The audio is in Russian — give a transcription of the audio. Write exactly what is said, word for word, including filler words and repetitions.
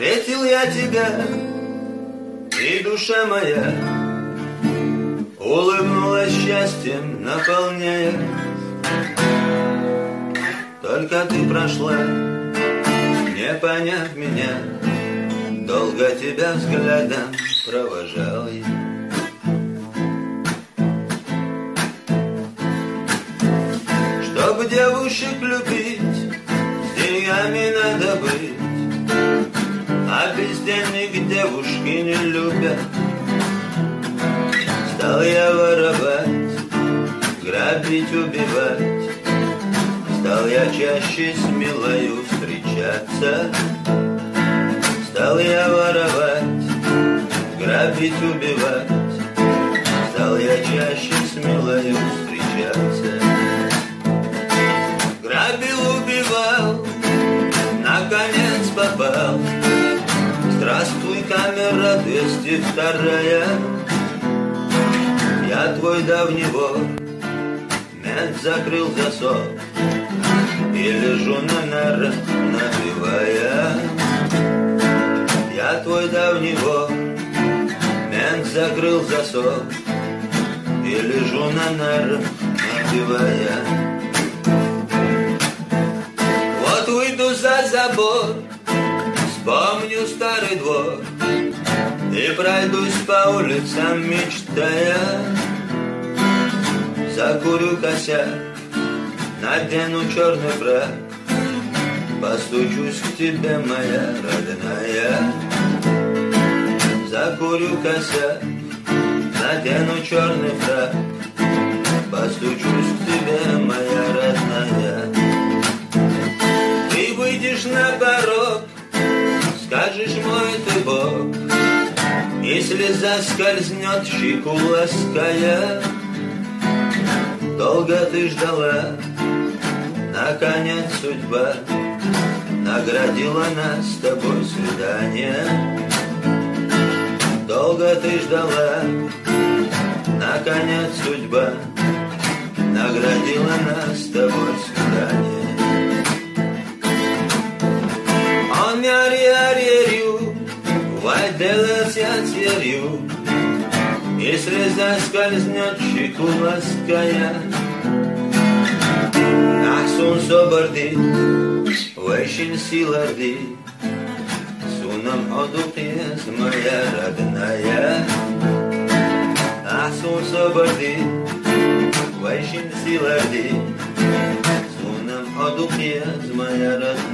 Встретил я тебя, и душа моя улыбнулась счастьем, наполняя. Только ты прошла, не поняв меня, долго тебя взглядом провожал я. Чтоб девушек любить, с деньгами надо быть, а без денег девушки не любят. Стал я воровать, грабить, убивать, стал я чаще с милою встречаться. Стал я воровать, грабить, убивать, стал я чаще с милою встречаться. Грабил, убивал, наконец попал. Здравствуй, камера двести вторая. Я твой давний вор, мент закрыл засов, и лежу на нарах, напивая. Я твой давний вор, мент закрыл засов, и лежу на нарах, напивая. Вот выйду за забор, вспомню старый двор и пройдусь по улицам, мечтая. Закурю косяк, надену черный фрак, постучусь к тебе, моя родная. Закурю косяк, надену черный фрак, постучусь к тебе, моя родная. Ты выйдешь на порог, скажешь, мой ты Бог, и слеза скользнет щеку лаская. Долго ты ждала, наконец судьба наградила нас с тобой свидание. Долго ты ждала, наконец судьба наградила нас с тобой свидание. On m'a riarieriu, vai делать ярю, и слеза скользнет щеку лаская. Ахсун соборди, вэйшин силарди, сунам одукьез, моя родная. Ахсун соборди, вэйшин силарди, сунам одукьез, моя родная.